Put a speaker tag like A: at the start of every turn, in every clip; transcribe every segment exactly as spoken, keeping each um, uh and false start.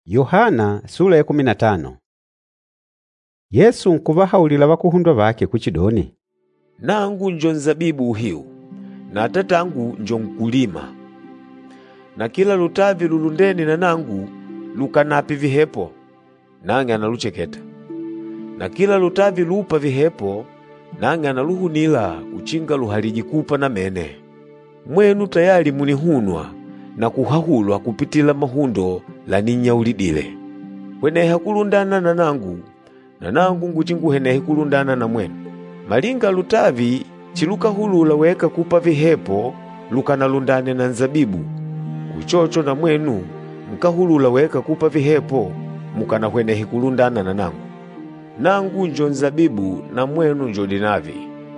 A: Yohana sura ya kumi na tano. Yesu nkuvahawulila vakuhundwa vake kuchidoni,
B: nangu njo nzabibu uhiu, na tatangu njo mkulima. Na kila lutavi lulundeni na nangu lukanapi vihepo, nange analucheketa. Na kila lutavi lupa vihepo, nange analuhunila uchinga luhalijikupa na mene. Mwenu tayali munihunwa na kuhahulwa kupitila mahundo la ninyaulidile. Hweneha kulundana na nangu, na nangu nguchinguhenehe kulundana na mwenu. Malinga lutavi chilukahulula weka kupa vihepo lukanalundane na nzabibu. Uchocho na mwenu mkahulula weka kupa vihepo mukanahwenehe kulundana na nangu. Nangu njo nzabibu na mwenu njo dinavi.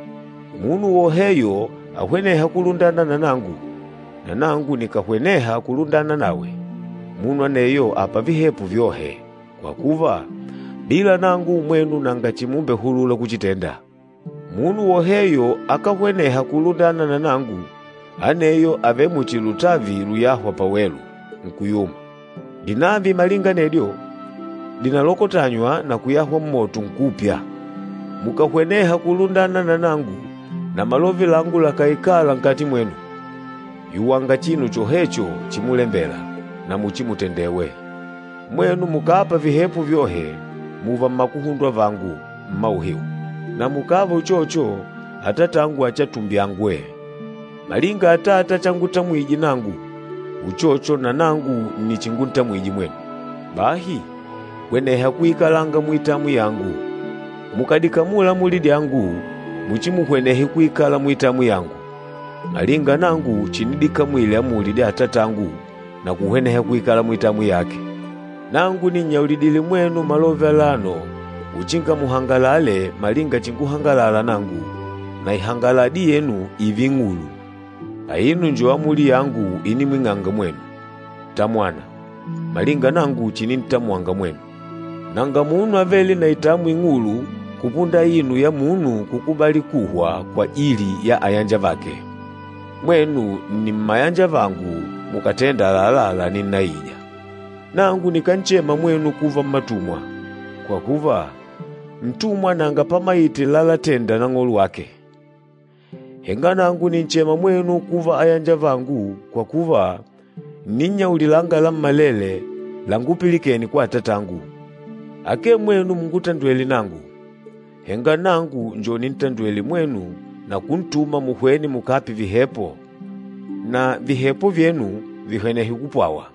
B: Munu woheyo ahweneha kulundana na nangu, na nangu nikahweneha kulundana nawe. Munu aneyo apa vihepo vyohe, kwa kuva bila nangu mwenu nangachimumbe hulula kuchitenda. Munu woheyo akahweneha kulundana na nangu, aneyo ave muchilutavi luyahwa pawelu, nkuyuma. Dinavi malinga nelyo, dinalokotanywa na kuyahwa mmotu nkupya. Mukahweneha kulundana na nangu, na malovi langu lakaikala nkati mwenu. Yuwanga chinu chohecho chimulembela, na muchimutendewe. Mwenu mukapa vihepo vyohe, muva makuhundwa vangu mmauhiu. Na mukava uchocho, atatangu achatumbyangwe. Malinga atata changu tamwiji nangu, uchocho na nangu ni chingu tamwiji mwenu. Bahi, hweneha kuikalanga muitamu yangu. Mukadikamula mulidi yangu, muchimuhwenehe kuikala muitamu yangu. Malinga nangu chinidika mwili amulidi atatangu, na kuhwenehe kuikala muitamu yake. Nangu ni nyaulidili mwenu malove alano, uchinga muhangalale malinga chinguhangalala nangu, na ihangaladi yenu ivi ngulu. Ainu njo amuli yangu ini mwinganga mwenu. Tamwana, malinga nangu chini nitamuanga mwenu. Nanga munu aveli na itamu ingulu, kupunda inu ya munu kukubali kuhwa kwa ili ya ayanja vake. Mwenu ni mayanja vangu mukatenda lalala ni naija. Nangu nikanchema mwenu kuva matumwa, kwa kuva mtumwa nanga pamaiti lala tenda na ngolu wake. Henga nangu ninchema mwenu kuva ayanja vangu, kwa kuva ninya ulilanga la malele langupilikeni kwa tatangu. Ake mwenu mungutandweli nangu. Henga nangu njo nintandweli mwenu na kuntuma muhweni mukapi vihepo, na vihepo vyenu vihwenehi kupwawa.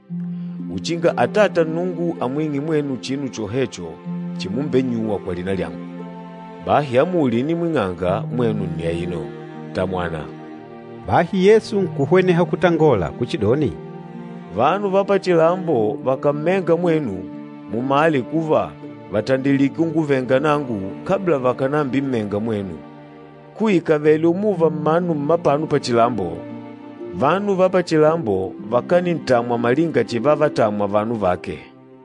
B: Uchinga atata nungu amwingi mwenu chinu chohecho chimumbe nyuwa kwa lina lyangu. Bahi amuli ni mwinganga mwenu ni aino. Tamwana.
A: Bahi Yesu nkuhweneha kutangola kuchidoni,
B: vanu vapa chilambo vakamenga mwenu mumali kuva vatandiliki nguvenga nangu kabla vakanambi mmenga mwenu. Kuika veli umuva manu mmapanu pa chilambo, vanu vapa chilambo vakani ntamwa malinga chivava tamwa vanu vake.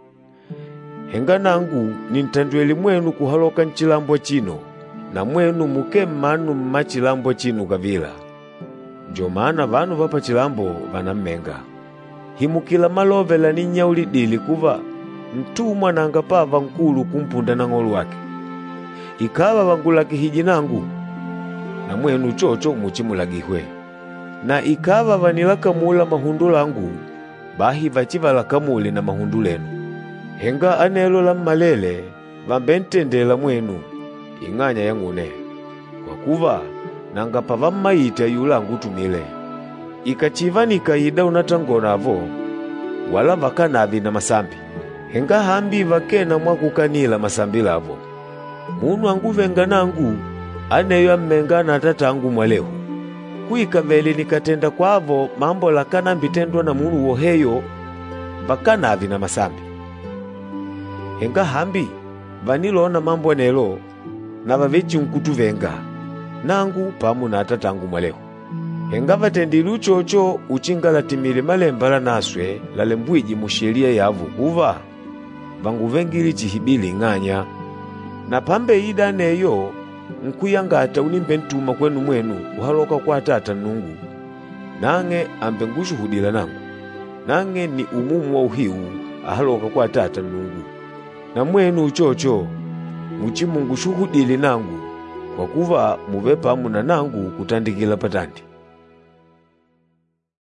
B: Henga nangu nintandweli mwenu kuhaloka nchilambo chino, na mwenu muke manu mmachilambo chinu kavila. Njo maana vanu vapa chilambo vanammenga. Himukila malove la ninyaulidili kuva mtumwa nanga pava nkulu kumpunda na ngolu wake. Ikawa vangulaki hiji nangu, na mwenu chocho muchimulagihwe. Na ikawa vanilaka mula mahundu langu, bahi vachivalaka muli na mahundu lenu. Henga anelo la malele vambentendela mwenu inganya yangune, kwa kuva nanga pava maita yulangu tumile. Ikachivanika ida unatangonavo, wala vakanavi na masambi. Henga hambi vakena mwakukanila masambi lavo. Munu anguvenga nangu, aneyo ammenga na tatangu mwalehu. Kuika veli nikatenda kwavo mambo lakana mbitendwa na munu woheyo, vakanavi na masambi. Henga hambi vanilona mambo nelo, na vavechi nkutuvenga, nangu pamu na tatangu mwalehu. Henga vatendili uchocho uchinga latimile malemba la naswe lalembwiji musheria yavu kuva vanguvengili chihibili nganya. Na pambe ida neyo nkuyangata unimbe ntuma kwenu mwenu kuhaloka kwa tata nungu, nange ambe ngushuhudila nangu. Nange ni umumu wa uhiu ahaloka kwa Tata Mulungu. Na mwenu uchocho muchi Mungu shuhudile nangu, kwa kuva muve pamu na nangu kutandikila patandi.